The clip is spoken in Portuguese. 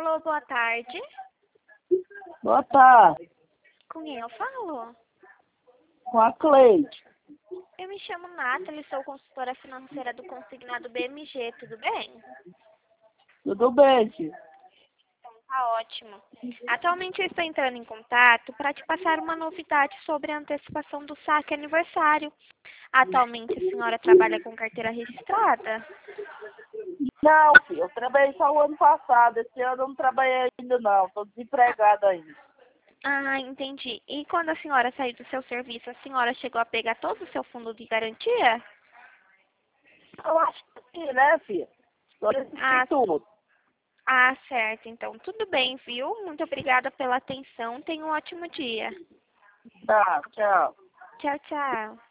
Alô, boa tarde. Boa tarde, Com quem eu falo? com a Cleide. Eu me chamo Nathalie, sou consultora financeira do Consignado BMG, tudo bem? Tudo bem, filho? Então, tá ótimo. Atualmente eu estou entrando em contato para te passar uma novidade sobre a antecipação do saque aniversário. Atualmente a senhora trabalha com carteira registrada? Não, filho, eu trabalhei só o ano passado. Esse ano eu não trabalhei ainda não, estou desempregada ainda. Ah, entendi. E quando a senhora saiu do seu serviço, a senhora chegou a pegar todo o seu fundo de garantia? Eu acho que sim, né, filho? Estou Ah, tudo. certo. Então, tudo bem, viu? Muito obrigada pela atenção. Tenha um ótimo dia. Tá, tchau. Tchau, tchau.